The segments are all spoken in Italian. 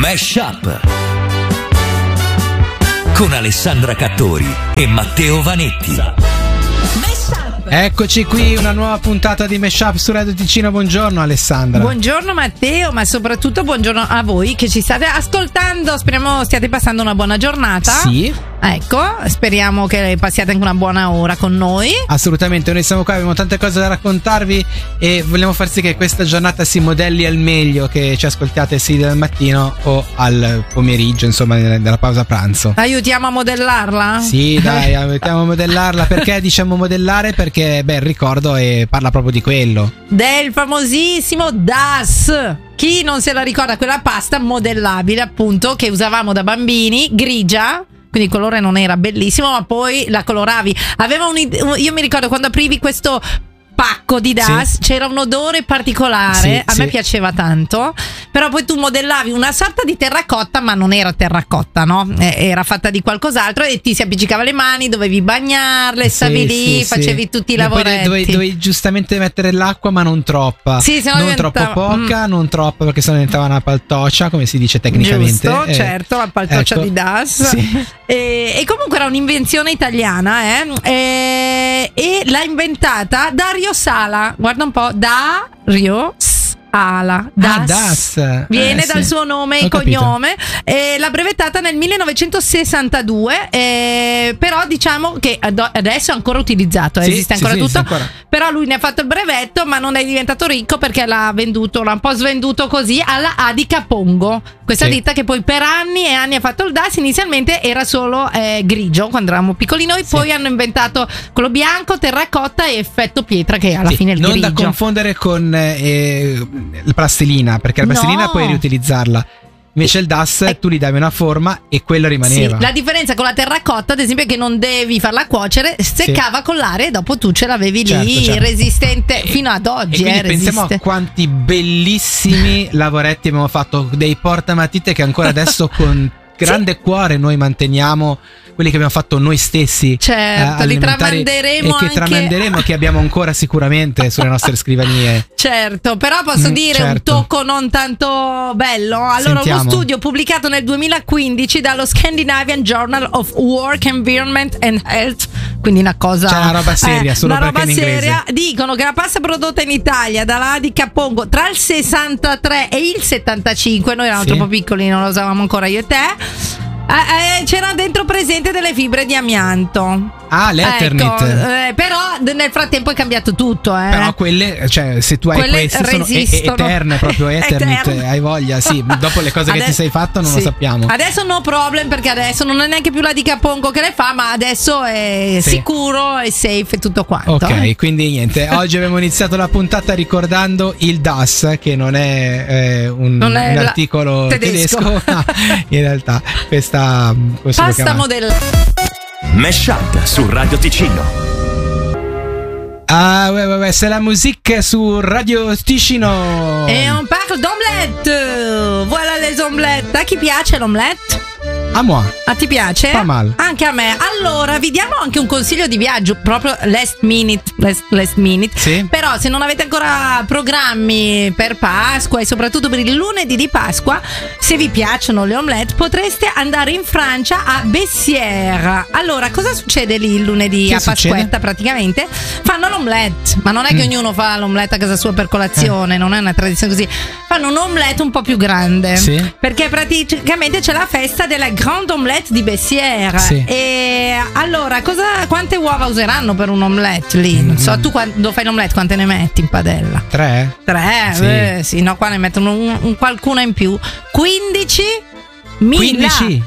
Mashup con Alessandra Cattori e Matteo Vanetti. Eccoci qui, una nuova puntata di Mashup su Radio Ticino. Buongiorno Alessandra. Buongiorno Matteo, ma soprattutto buongiorno a voi che ci state ascoltando. Speriamo stiate passando una buona giornata. Sì. Ecco, speriamo che passiate anche una buona ora con noi. Assolutamente, noi siamo qua, abbiamo tante cose da raccontarvi e vogliamo far sì che questa giornata si modelli al meglio, che ci ascoltiate sì dal mattino o al pomeriggio, insomma, nella pausa pranzo. Aiutiamo a modellarla? Sì, dai, aiutiamo a modellarla. Perché diciamo modellare? Perché, beh, il ricordo parla proprio di quello. Del famosissimo DAS. Chi non se la ricorda, quella pasta modellabile appunto che usavamo da bambini, grigia. Quindi il colore non era bellissimo, ma poi la coloravi. Aveva io mi ricordo quando aprivi questo pacco di DAS, sì, c'era un odore particolare, sì, a me piaceva tanto, però poi tu modellavi una sorta di terracotta, ma non era terracotta, no? Era fatta di qualcos'altro e ti si appiccicava le mani, dovevi bagnarle, stavi lì, facevi tutti i lavoretti. Poi dovevi giustamente mettere l'acqua, ma non troppa, sì, non troppo poca, non troppa, perché sennò diventava una paltoccia, come si dice tecnicamente. Giusto, certo, la paltoccia, ecco, di DAS, sì. E comunque era un'invenzione italiana, e l'ha inventata Dario Sala, guarda un po', Dario Sala, DAS. Viene sì, dal suo nome e cognome, l'ha brevettata nel 1962, però diciamo che adesso è ancora utilizzato, sì, esiste ancora tutto, ancora. Però lui ne ha fatto il brevetto, ma non è diventato ricco perché l'ha un po' svenduto così alla Adica Pongo, questa ditta che poi per anni e anni ha fatto il DAS. Inizialmente era solo grigio quando eravamo piccoli noi, poi hanno inventato quello bianco, terracotta e effetto pietra, che alla fine è il non grigio. Non da confondere con la plastilina, perché la plastilina puoi riutilizzarla. Invece il DAS tu gli davi una forma e quello rimaneva. Sì, la differenza con la terracotta, ad esempio, è che non devi farla cuocere, seccava con l'aria e dopo tu ce l'avevi lì, certo. Resistente fino ad oggi. E quindi pensiamo a quanti bellissimi lavoretti abbiamo fatto, dei portamatite che ancora adesso con grande cuore noi manteniamo, quelli che abbiamo fatto noi stessi, certo, li tramanderemo, e che tramanderemo, che abbiamo ancora sicuramente sulle nostre scrivanie. Certo, però posso dire un tocco non tanto bello. Allora, sentiamo. Uno studio pubblicato nel 2015 dallo Scandinavian Journal of Work, Environment and Health, quindi una cosa, c'è una roba seria, solo una perché roba in inglese. Seria, dicono che la pasta prodotta in Italia dalla Adica Pongo tra il 63 e il 75, noi eravamo troppo piccoli, non lo usavamo ancora io e te, c'era dentro presente delle fibre di amianto. l'Eternit. Ecco, però nel frattempo è cambiato tutto, Però quelle, cioè, se tu hai queste sono eterne, proprio Eternit, hai voglia, sì. Dopo le cose che ti sei fatto non lo sappiamo. Adesso no problem, perché adesso non è neanche più la Adica Pongo che le fa, ma adesso è sicuro e safe e tutto quanto. Ok, quindi niente, oggi abbiamo iniziato la puntata ricordando il DAS, che non è un articolo tedesco. In realtà questa pasta modella. Mashup su Radio Ticino. C'est la musique su Radio Ticino. Et on parle d'omelette. Voilà les omelettes. A chi piace l'omelette? A moi. A ti piace? Pas mal. Anche a me. Allora, vi diamo anche un consiglio di viaggio, proprio last minute. Sì. Però se non avete ancora programmi per Pasqua e soprattutto per il lunedì di Pasqua, se vi piacciono le omelette, potreste andare in Francia a Bessières. Allora, cosa succede lì il lunedì a Pasquetta? Praticamente fanno l'omelette, ma non è che ognuno fa l'omelette a casa sua per colazione, non è una tradizione così. Fanno un omelette un po' più grande, perché praticamente c'è la festa della Grande Omelette di Bessières. E allora, quante uova useranno per un omelette lì? Non so, tu quando fai l'omelette quante ne metti in padella? 3? Sì, no, qua ne mettono qualcuna in più. 15? 15.000.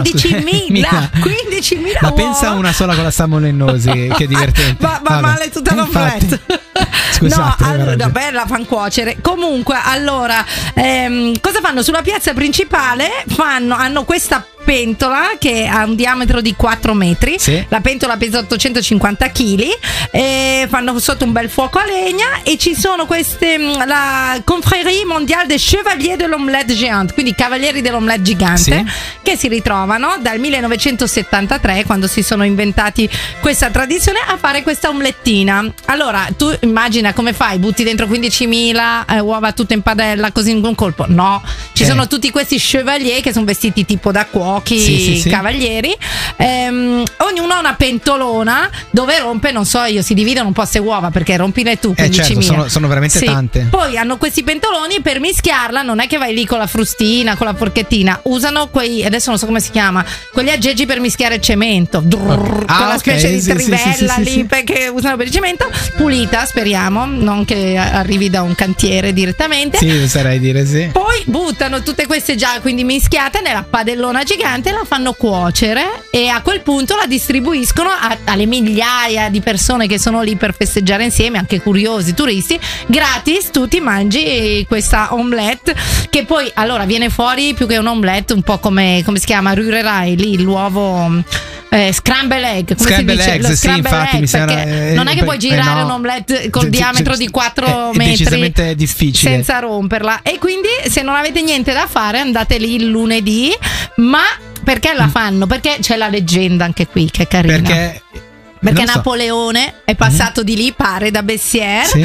15.000 Ma pensa a una sola con la salmonellosi, che divertente. Va male tutta l'omelette. Scusate, allora, bella, fan cuocere. Comunque, allora, cosa fanno? Sulla piazza principale hanno questa pentola che ha un diametro di 4 metri. Sì. La pentola pesa 850 kg. Fanno sotto un bel fuoco a legna e ci sono queste, la Confrérie Mondiale des Chevaliers de l'Omelette Géante, quindi cavalieri dell'omelette gigante, Sì. che si ritrovano dal 1973, quando si sono inventati questa tradizione, a fare questa omelettina. Allora tu immagina come fai, butti dentro 15.000 uova tutte in padella così in un colpo? No, ci sono tutti questi chevalier che sono vestiti tipo da cuochi, Sì. cavalieri. Ognuno ha una pentolona dove rompe, non so io, si dividono un po' se uova, perché rompile tu 15.000. Certo, sono veramente Sì. tante. Poi hanno questi pentoloni, per mischiarla non è che vai lì con la frustina, con la forchettina, usano quei, adesso non so come si chiama, quegli aggeggi per mischiare il cemento. Quella specie di trivella lì sì. che usano per il cemento, pulita, speriamo, non che arrivi da un cantiere direttamente. Sì, sarei dire sì. Poi buttano tutte queste già quindi mischiate nella padellona gigante, la fanno cuocere e a quel punto la distribuiscono alle migliaia di persone che sono lì per festeggiare insieme, anche curiosi, turisti, gratis. Tu ti mangi questa omelette che poi allora viene fuori più che un omelette un po' come si chiama, Rührei, lì l'uovo scramble egg, come Scramble si dice? eggs, Lo sì, scramble infatti egg, mi sembra, perché non è che puoi girare no. un omelette col diametro di 4 è metri decisamente difficile senza romperla, e quindi se non avete niente da fare andate lì il lunedì. Ma perché la fanno? Perché c'è la leggenda anche qui che è carina. perché non so. Napoleone è passato di lì, pare, da Bessières, Sì.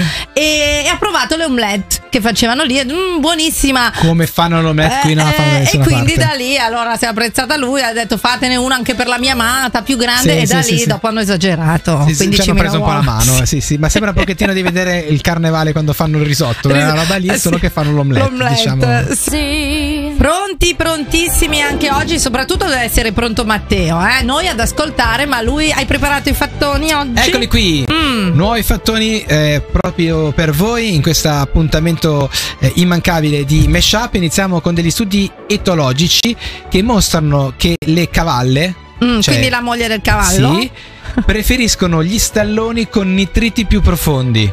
e ha provato le omelette che facevano lì, buonissima. Come fanno l'omelette qui non la fanno da E nessuna quindi parte. da lì allora si è apprezzata lui, ha detto fatene una anche per la mia amata più grande, Sì, e da sì, lì sì. dopo hanno esagerato, Sì, ci 15.000 hanno preso un po' la uova. mano, sì, ma sembra un pochettino di vedere il carnevale quando fanno il risotto, è una roba lì, solo Sì. che fanno l'omelette, diciamo. Sì. Pronti, prontissimi anche oggi, soprattutto deve essere pronto Matteo, noi ad ascoltare, ma lui, hai preparato i fattoni oggi? Eccoli qui, nuovi fattoni proprio per voi in questo appuntamento immancabile di Meshup. Iniziamo con degli studi etologici che mostrano che le cavalle, cioè, quindi la moglie del cavallo? sì, preferiscono gli stalloni con nitriti più profondi.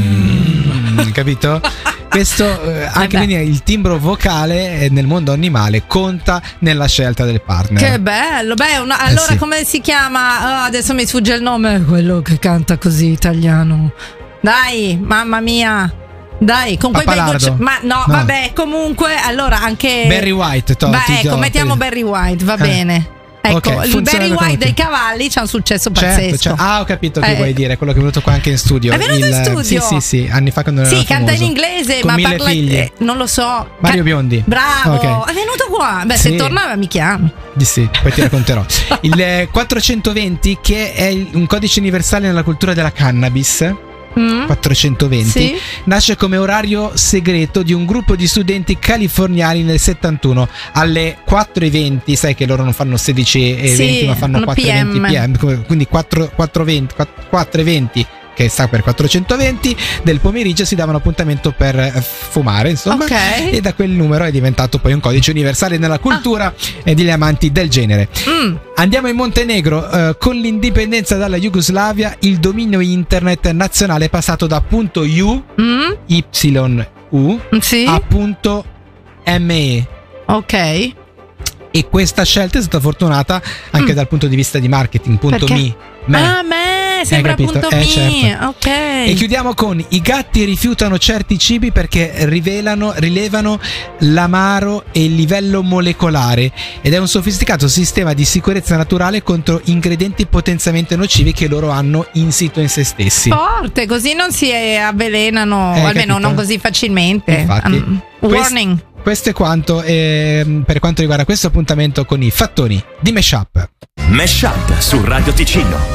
Capito? Questo anche quindi il timbro vocale nel mondo animale conta nella scelta del partner. Che bello, allora sì. come si chiama? Adesso mi sfugge il nome, quello che canta così italiano. Dai, mamma mia. Dai, con quei bei Pappalardo. ma no, vabbè, comunque allora anche Barry White, mettiamo Barry White, va bene. Ecco, Ok, il funziona Barry come White dei te. cavalli c'ha un successo Certo, pazzesco. ho capito che vuoi dire, quello che è venuto qua anche in studio. È venuto in studio? Sì, anni fa quando era Sì, canta in famoso. inglese, Con ma 1000 parla figli. non lo so. Mario Biondi. Bravo, Ok. è venuto qua. Beh, Sì. se torna mi chiami. Sì, poi ti racconterò. Il 420, che è un codice universale nella cultura della cannabis. 420 Sì. nasce come orario segreto di un gruppo di studenti californiani nel 71 alle 4:20. Sai che loro non fanno 16:20, Sì, ma fanno hanno 4:20 PM, quindi 4:20 che sta per 420 del pomeriggio si dava un appuntamento per fumare, insomma, Ok. e da quel numero è diventato poi un codice universale nella cultura degli amanti del genere. Andiamo in Montenegro. Con l'indipendenza dalla Jugoslavia il dominio internet nazionale è passato da .u YU Sì. a .me, Ok. e questa scelta è stata fortunata anche dal punto di vista di marketing. Perché? Me. Sembra capito? punto mi. Certo. Ok. E chiudiamo con: i gatti rifiutano certi cibi perché rilevano l'amaro e il livello molecolare, ed è un sofisticato sistema di sicurezza naturale contro ingredienti potenzialmente nocivi che loro hanno insito in se stessi. Forte, così non si avvelenano, almeno capito? non così facilmente. Infatti. Warning. Questo è quanto per quanto riguarda questo appuntamento con i fattoni di Meshup. Meshup su Radio Ticino.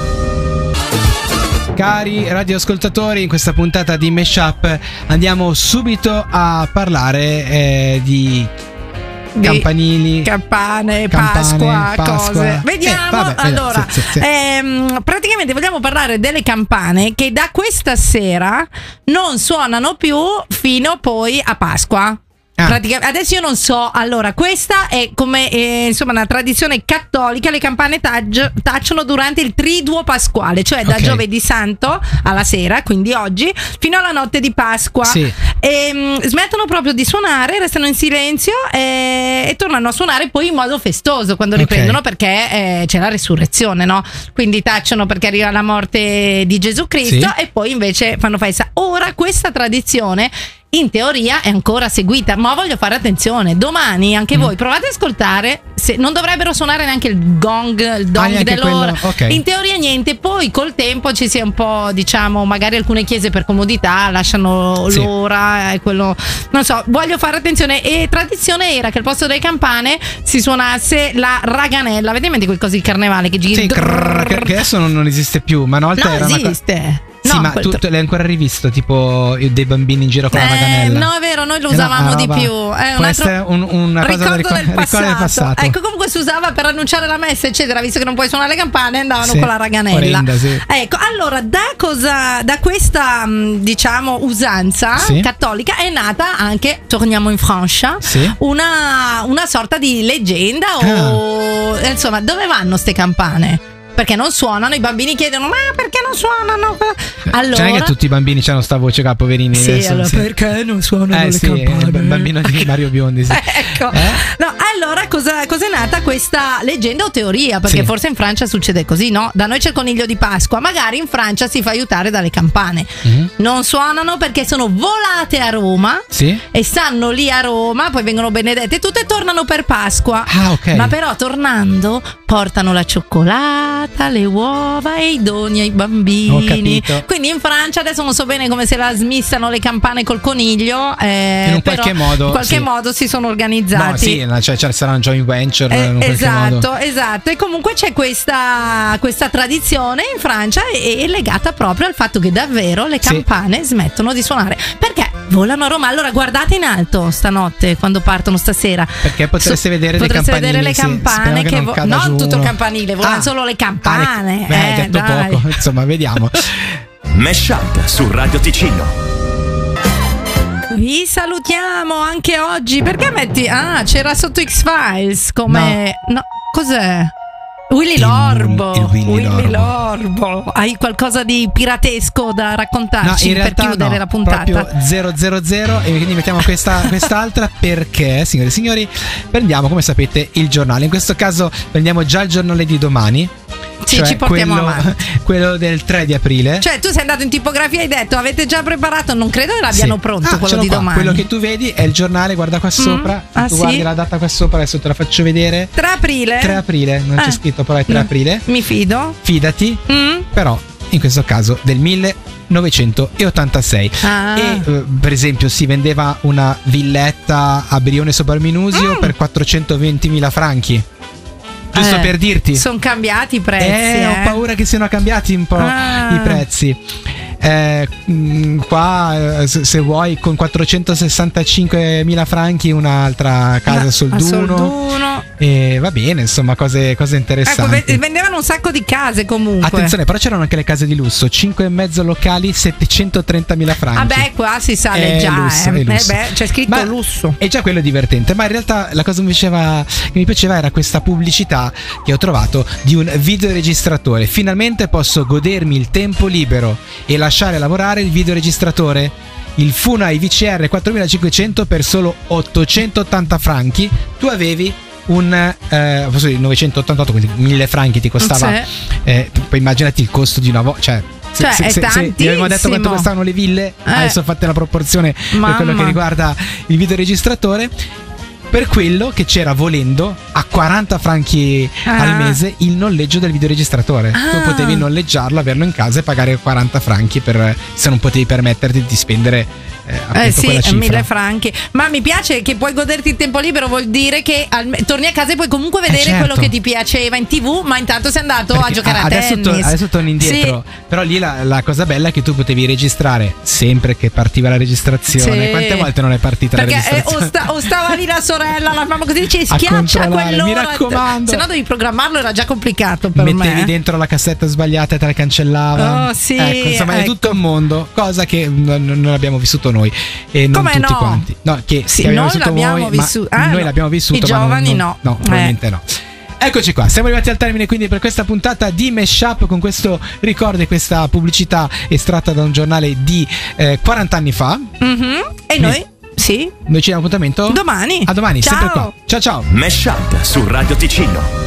Cari radioascoltatori, in questa puntata di Meshup andiamo subito a parlare di campanili, Campane, Pasqua. cose. Vediamo. Vabbè, allora, sì. praticamente vogliamo parlare delle campane che da questa sera non suonano più fino poi a Pasqua. Adesso io non so. Allora, questa è come insomma una tradizione cattolica. Le campane tacciono durante il triduo pasquale, cioè da giovedì santo alla sera, quindi oggi, fino alla notte di Pasqua. Sì. E smettono proprio di suonare, restano in silenzio e tornano a suonare poi in modo festoso quando riprendono, perché c'è la resurrezione, no? Quindi tacciono perché arriva la morte di Gesù Cristo, e poi invece fanno festa. Ora questa tradizione in teoria è ancora seguita, ma voglio fare attenzione, domani anche voi provate ad ascoltare, se non dovrebbero suonare neanche il gong dell'ora, in teoria niente, poi col tempo ci sia un po', diciamo, magari alcune chiese per comodità lasciano l'ora e quello, non so, voglio fare attenzione. E tradizione era che al posto delle campane si suonasse la raganella, avete in mente quel coso di carnevale che gira, che adesso non esiste più, ma una volta era esiste. Sì, ma tu l'hai ancora rivisto, tipo dei bambini in giro con la raganella? No, è vero, noi lo usavamo di più. È un altro una cosa da ricordare del passato. Ecco, comunque si usava per annunciare la messa, eccetera, visto che non puoi suonare le campane, andavano con la raganella. Orrenda, sì. Ecco, allora, da questa, diciamo, usanza cattolica è nata anche, torniamo in Francia, una sorta di leggenda o insomma, dove vanno ste campane? Perché non suonano, i bambini chiedono ma perché non suonano? Allora, cioè, che tutti i bambini hanno sta voce qua, poverini. Perché non suonano le campane? Il bambino di Mario Biondi. Ecco. No, allora cos'è nata questa leggenda o teoria? Perché forse in Francia succede così, no? Da noi c'è il coniglio di Pasqua, magari in Francia si fa aiutare dalle campane. Non suonano perché sono volate a Roma e stanno lì a Roma, poi vengono benedette tutte e tornano per Pasqua. Ma però tornando portano la cioccolata, le uova e i doni ai bambini. Ho capito. Quindi in Francia adesso non so bene come se la smissano le campane col coniglio, in qualche modo si sono organizzati. No, cioè sarà un joint venture in qualche modo. Esatto. E comunque c'è questa tradizione in Francia è legata proprio al fatto che davvero le campane smettono di suonare perché volano a Roma. Allora guardate in alto stanotte quando partono stasera, perché potreste vedere le campane che non tutto il campanile, volano solo le campane. Hai detto poco, insomma, vediamo. Mashup su Radio Ticino. Vi salutiamo anche oggi. Perché metti? C'era sotto X-Files come no cos'è? Willy Lorbo. Hai qualcosa di piratesco da raccontarci per chiudere la puntata? Proprio 000 e quindi mettiamo quest'altra perché, signore e signori, prendiamo, come sapete, il giornale. In questo caso prendiamo già il giornale di domani. Sì, ci portiamo avanti. Quello del 3 di aprile. Cioè, tu sei andato in tipografia e hai detto avete già preparato? Non credo che l'abbiano pronto quello di domani. Quello che tu vedi è il giornale, guarda qua sopra. Tu guardi la data qua sopra, adesso te la faccio vedere. 3 aprile. 3 aprile, non c'è scritto, però è 3 aprile. Mi fido. Fidati. Però in questo caso del 1986. E per esempio si vendeva una villetta a Brione sopra il Minusio per 420.000 franchi. Giusto per dirti. Sono cambiati i prezzi. Ho paura che siano cambiati un po' i prezzi. Qua se vuoi con 465.000 franchi un'altra casa a Solduno. E va bene, insomma, cose interessanti. Ecco, vendevano un sacco di case comunque. Attenzione, però c'erano anche le case di lusso, 5,5 locali, 730.000 franchi. Vabbè, qua si sale già, c'è scritto lusso. E già quello è divertente, ma in realtà la cosa che mi piaceva era questa pubblicità che ho trovato di un videoregistratore. Finalmente posso godermi il tempo libero e lasciare lavorare il videoregistratore. Il Funai VCR 4500 per solo 880 franchi. Tu avevi un 988, quindi 1000 franchi ti costava. Poi immaginati il costo di una volta, se vi avevamo detto quanto costavano le ville, adesso fate la proporzione per quello che riguarda il videoregistratore. Per quello che c'era, volendo, a 40 franchi al mese il noleggio del videoregistratore. Tu potevi noleggiarlo, averlo in casa e pagare 40 franchi se non potevi permetterti di spendere appunto quella cifra. 1000 franchi. Ma mi piace che puoi goderti il tempo libero, vuol dire che torni a casa e puoi comunque vedere quello che ti piaceva in TV, ma intanto sei andato a giocare a tennis. Adesso torni indietro. Però lì la cosa bella è che tu potevi registrare sempre che partiva la registrazione. Quante volte non è partita la registrazione? O stava lì la sorella sorella, la mamma così dice A schiaccia controllare, quell'ora. mi raccomando. Se no devi programmarlo, era già complicato per Mettevi me. dentro la cassetta sbagliata e te la cancellava. Oh, sì, ecco, insomma, è ecco. tutto un mondo, cosa che non abbiamo vissuto noi e non Come tutti no? quanti. No, che Sì, abbiamo noi vissuto l'abbiamo voi, vissuto. ma noi no. l'abbiamo vissuto, I ma giovani no, no. probabilmente no. Eccoci qua, siamo arrivati al termine quindi per questa puntata di Meshup con questo ricordo e questa pubblicità estratta da un giornale di 40 anni fa. E noi? Sì. Noi ci diamo appuntamento Domani. A domani, Ciao. sempre qua. Ciao ciao. Meshup su Radio Ticino.